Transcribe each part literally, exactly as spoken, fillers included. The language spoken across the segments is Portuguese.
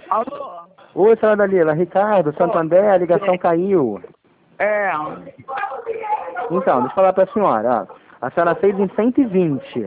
Alô? Oi, senhora Dalila. Ricardo, Santander, a ligação caiu. É. Então, deixa eu falar pra senhora, ó. A senhora fez em cento e vinte.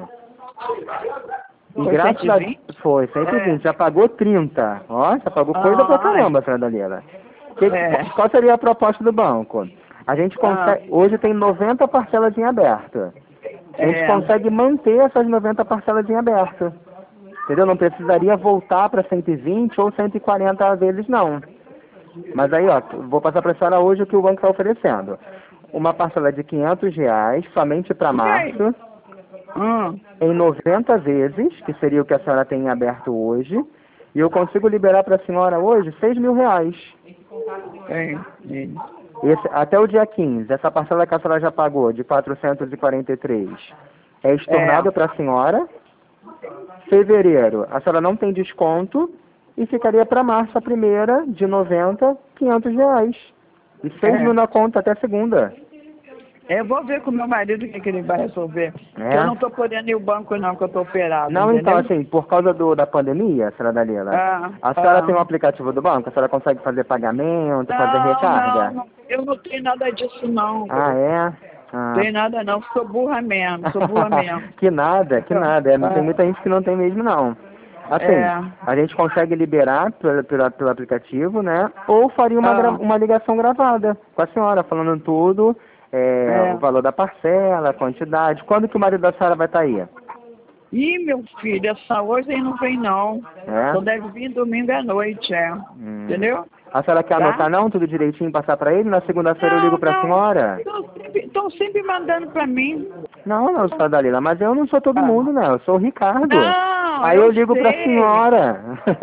E Foi graças a... cento e vinte? Foi, cento e vinte. É. Já pagou trinta. Ó, já pagou coisa pra Ai. caramba, senhora Dalila. Que, É. Qual seria a proposta do banco? A gente Ah. consegue... Hoje tem noventa parcelas em aberto. A gente É. consegue manter essas noventa parcelas em aberto. Entendeu? Não precisaria voltar para cento e vinte ou cento e quarenta vezes, não. Mas aí, ó, vou passar para a senhora hoje o que o banco está oferecendo. Uma parcela de quinhentos reais, somente para março, Hum. em noventa vezes, que seria o que a senhora tem em aberto hoje, e eu consigo liberar para a senhora hoje seis mil reais. É. É. Esse, até o dia quinze, essa parcela que a senhora já pagou, de quatrocentos e quarenta e três, é estornada É. para a senhora. Fevereiro, a senhora não tem desconto e ficaria para março a primeira, de noventa, quinhentos reais. E seis É. mil na conta até segunda. Eu vou ver com meu marido o que, que ele vai resolver. É. Que eu não tô podendo ir ao banco não, que eu tô operado, Não, entendeu? então, assim, por causa do, da pandemia, senhora Dalila, Ah, a senhora ah. tem um aplicativo do banco? A senhora consegue fazer pagamento, fazer Não, recarga? não, não, eu não tenho nada disso não. Ah, é? Ah. Tem nada não, sou burra mesmo, sou burra mesmo. Que nada, que nada. É, tem Ah. muita gente que não tem mesmo, não. Assim, É. a gente consegue liberar pelo, pelo, pelo aplicativo, né? Ou faria uma, gra- Ah. uma ligação gravada com a senhora, falando tudo, é, É. o valor da parcela, a quantidade. Quando que o marido da senhora vai estar aí? Ih, meu filho, essa hoje aí não vem não. É? Só deve vir domingo à noite, é. Hum. Entendeu? A senhora quer Tá? anotar não, tudo direitinho, passar pra ele? Na segunda-feira eu Não, ligo pra não. senhora? Estão sempre, tão sempre mandando pra mim. Não, não, senhora Dalila, mas eu não sou todo Ah. mundo, né? Eu sou o Ricardo. Não, Aí eu, eu ligo pra sei. senhora.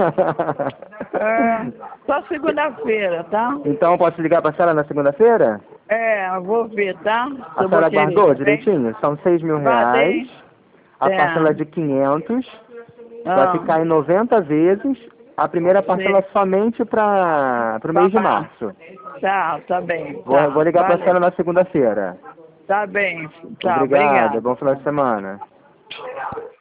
É, só segunda-feira, tá? Então eu posso ligar pra senhora na segunda-feira? É, eu vou ver, tá? Se A eu vou senhora querer, guardou tá bem? direitinho? São seis mil Guardei. reais. A É. parcela de quinhentos. Vai Ah. ficar em noventa vezes. A primeira parcela Sim. somente para o Tá mês de bom. março. Tá, tá bem. Vou, Tá, vou ligar para a valeu. senhora na segunda-feira. Tá bem. Tá, Obrigado. obrigado. Bom final de semana.